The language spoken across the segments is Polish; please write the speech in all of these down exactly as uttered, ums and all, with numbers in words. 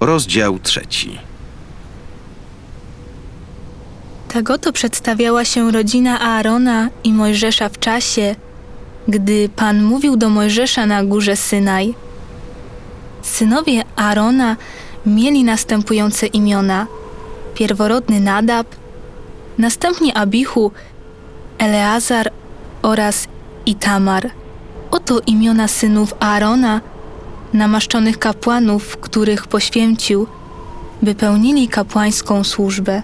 Rozdział trzeci. Tak oto przedstawiała się rodzina Aarona i Mojżesza w czasie, gdy Pan mówił do Mojżesza na górze Synaj. Synowie Aarona mieli następujące imiona: pierworodny Nadab, następnie Abichu, Eleazar oraz Itamar. Oto imiona synów Aarona, namaszczonych kapłanów, których poświęcił, by pełnili kapłańską służbę.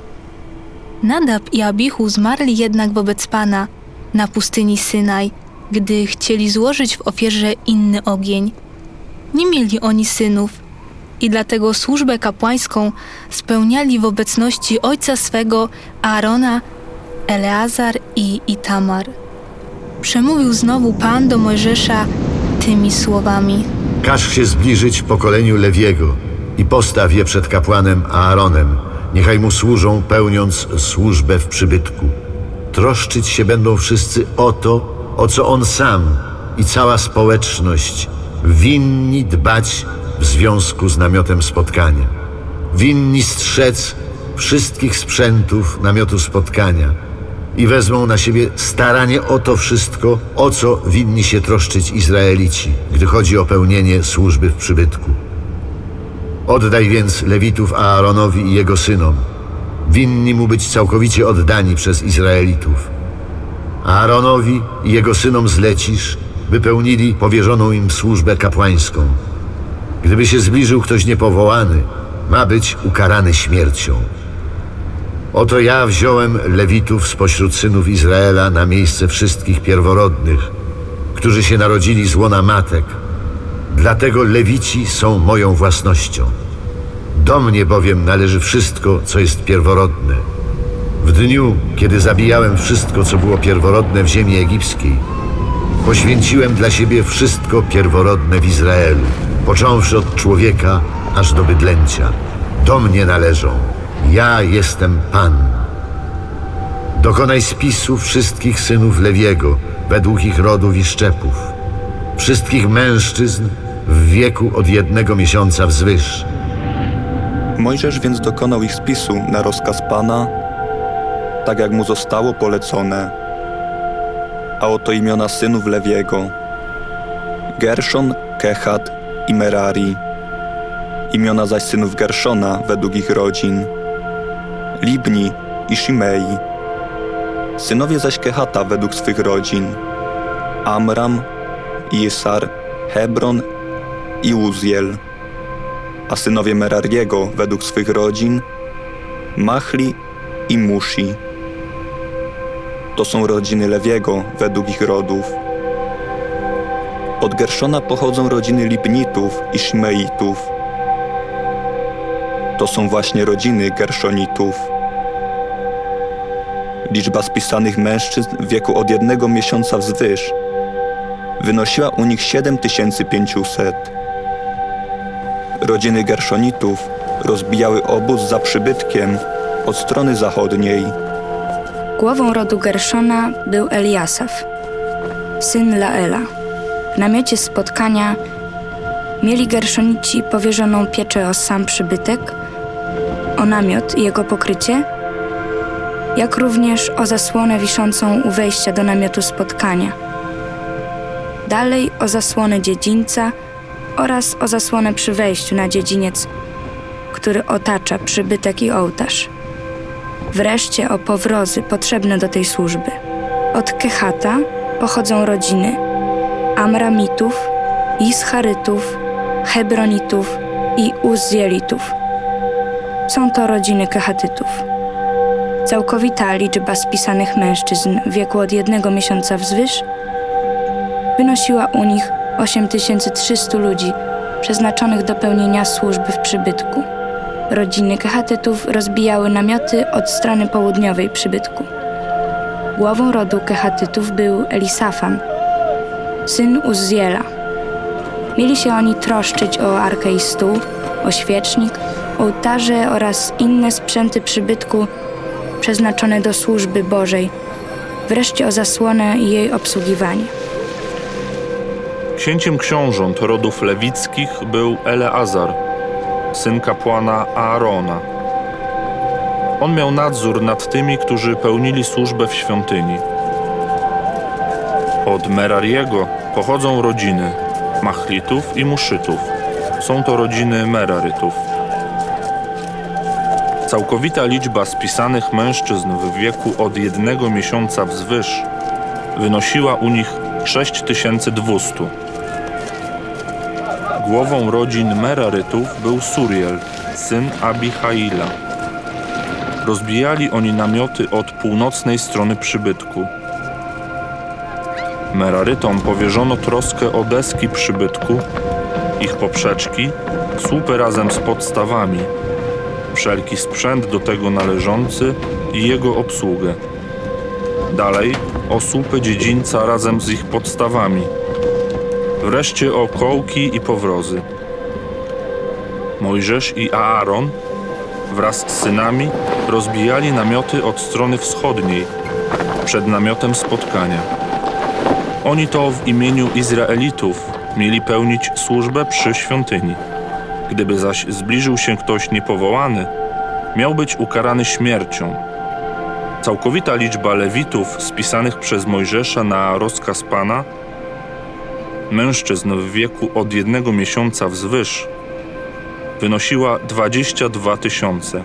Nadab i Abichu zmarli jednak wobec Pana na pustyni Synaj, gdy chcieli złożyć w ofierze inny ogień. Nie mieli oni synów i dlatego służbę kapłańską spełniali w obecności ojca swego Aarona, Eleazar i Itamar. Przemówił znowu Pan do Mojżesza tymi słowami: Każ się zbliżyć pokoleniu Lewiego i postaw je przed kapłanem Aaronem. Niechaj mu służą, pełniąc służbę w przybytku. Troszczyć się będą wszyscy o to, o co on sam i cała społeczność winni dbać w związku z namiotem spotkania. Winni strzec wszystkich sprzętów namiotu spotkania i wezmą na siebie staranie o to wszystko, o co winni się troszczyć Izraelici, gdy chodzi o pełnienie służby w przybytku. Oddaj więc Lewitów Aaronowi i jego synom. Winni mu być całkowicie oddani przez Izraelitów. Aaronowi i jego synom zlecisz, by pełnili powierzoną im służbę kapłańską. Gdyby się zbliżył ktoś niepowołany, ma być ukarany śmiercią. Oto ja wziąłem Lewitów spośród synów Izraela na miejsce wszystkich pierworodnych, którzy się narodzili z łona matek. Dlatego Lewici są moją własnością. Do mnie bowiem należy wszystko, co jest pierworodne. W dniu, kiedy zabijałem wszystko, co było pierworodne w ziemi egipskiej, poświęciłem dla siebie wszystko pierworodne w Izraelu, począwszy od człowieka aż do bydlęcia. Do mnie należą. Ja jestem Pan. Dokonaj spisu wszystkich synów Lewiego według ich rodów i szczepów, wszystkich mężczyzn w wieku od jednego miesiąca wzwyż. Mojżesz więc dokonał ich spisu na rozkaz Pana, tak jak mu zostało polecone. A oto imiona synów Lewiego: Gerszon, Kehat i Merari. Imiona zaś synów Gerszona według ich rodzin: Libni i Shimei. Synowie zaś Kehata według swych rodzin: Amram, Isar, Hebron i Uzziel. A synowie Merariego według swych rodzin: Machli i Musi. To są rodziny Lewiego według ich rodów. Od Gerszona pochodzą rodziny Libnitów i Shimeitów. To są właśnie rodziny Gerszonitów. Liczba spisanych mężczyzn w wieku od jednego miesiąca wzwyż wynosiła u nich siedem tysięcy pięćset. Rodziny Gerszonitów rozbijały obóz za przybytkiem od strony zachodniej. Głową rodu Gerszona był Eliasaf, syn Laela. W namiocie spotkania mieli Gerszonici powierzoną pieczę o sam przybytek, o namiot i jego pokrycie, jak również o zasłonę wiszącą u wejścia do namiotu spotkania. Dalej o zasłonę dziedzińca oraz o zasłonę przy wejściu na dziedziniec, który otacza przybytek i ołtarz. Wreszcie o powrozy potrzebne do tej służby. Od Kehata pochodzą rodziny Amramitów, Ischarytów, Hebronitów i Uzzielitów. Są to rodziny Kehatytów. Całkowita liczba spisanych mężczyzn w wieku od jednego miesiąca wzwyż wynosiła u nich osiem tysięcy trzysta ludzi przeznaczonych do pełnienia służby w przybytku. Rodziny Kehatytów rozbijały namioty od strony południowej przybytku. Głową rodu Kehatytów był Elisafan, syn Uzziela. Mieli się oni troszczyć o arkę i stół, o świecznik, ołtarze oraz inne sprzęty przybytku przeznaczone do służby Bożej, wreszcie o zasłonę i jej obsługiwanie. Księciem książąt rodów lewickich był Eleazar, syn kapłana Aarona. On miał nadzór nad tymi, którzy pełnili służbę w świątyni. Od Merariego pochodzą rodziny Machlitów i Muszytów. Są to rodziny Merarytów. Całkowita liczba spisanych mężczyzn w wieku od jednego miesiąca wzwyż wynosiła u nich sześć tysięcy dwieście. Głową rodzin Merarytów był Suriel, syn Abihaila. Rozbijali oni namioty od północnej strony przybytku. Merarytom powierzono troskę o deski przybytku, ich poprzeczki, słupy razem z podstawami, wszelki sprzęt do tego należący i jego obsługę. Dalej o słupy dziedzińca razem z ich podstawami. Wreszcie o kołki i powrozy. Mojżesz i Aaron wraz z synami rozbijali namioty od strony wschodniej, przed namiotem spotkania. Oni to w imieniu Izraelitów mieli pełnić służbę przy świątyni. Gdyby zaś zbliżył się ktoś niepowołany, miał być ukarany śmiercią. Całkowita liczba Lewitów spisanych przez Mojżesza na rozkaz Pana, mężczyzn w wieku od jednego miesiąca wzwyż, wynosiła dwadzieścia dwa tysiące.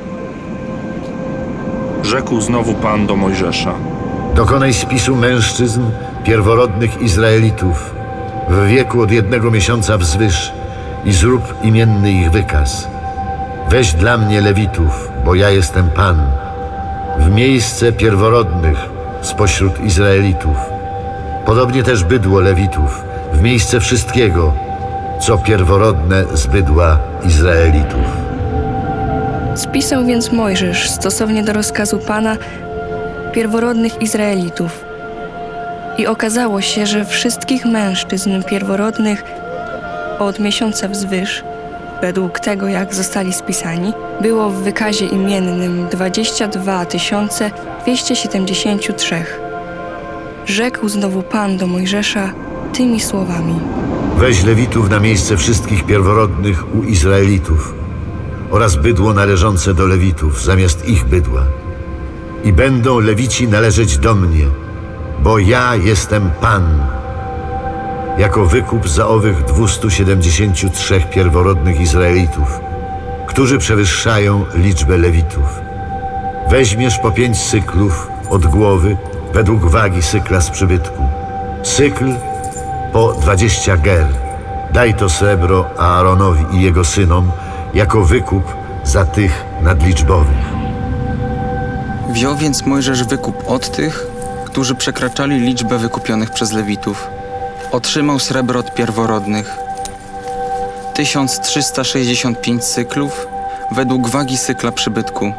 Rzekł znowu Pan do Mojżesza: Dokonaj spisu mężczyzn pierworodnych Izraelitów w wieku od jednego miesiąca wzwyż i zrób imienny ich wykaz. Weź dla mnie Lewitów, bo ja jestem Pan, w miejsce pierworodnych spośród Izraelitów. Podobnie też bydło Lewitów, w miejsce wszystkiego, co pierworodne z bydła Izraelitów. Spisał więc Mojżesz, stosownie do rozkazu Pana, pierworodnych Izraelitów. I okazało się, że wszystkich mężczyzn pierworodnych od miesiąca wzwyż, według tego jak zostali spisani, było w wykazie imiennym dwadzieścia dwa tysiące dwieście siedemdziesiąt trzy. Rzekł znowu Pan do Mojżesza tymi słowami: Weź Lewitów na miejsce wszystkich pierworodnych u Izraelitów oraz bydło należące do Lewitów zamiast ich bydła. I będą Lewici należeć do mnie, bo ja jestem Pan, jako wykup za owych dwustu siedemdziesięciu trzech pierworodnych Izraelitów, którzy przewyższają liczbę Lewitów. Weźmiesz po pięć syklów od głowy według wagi sykla z przybytku. Sykl po dwadzieścia ger. Daj to srebro Aaronowi i jego synom jako wykup za tych nadliczbowych. Wziął więc Mojżesz wykup od tych, którzy przekraczali liczbę wykupionych przez Lewitów. Otrzymał srebro od pierworodnych. tysiąc trzysta sześćdziesiąt pięć cyklów według wagi sykla przybytku.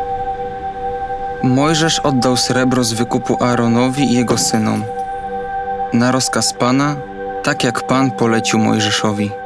Mojżesz oddał srebro z wykupu Aaronowi i jego synom. Na rozkaz Pana, tak jak Pan polecił Mojżeszowi.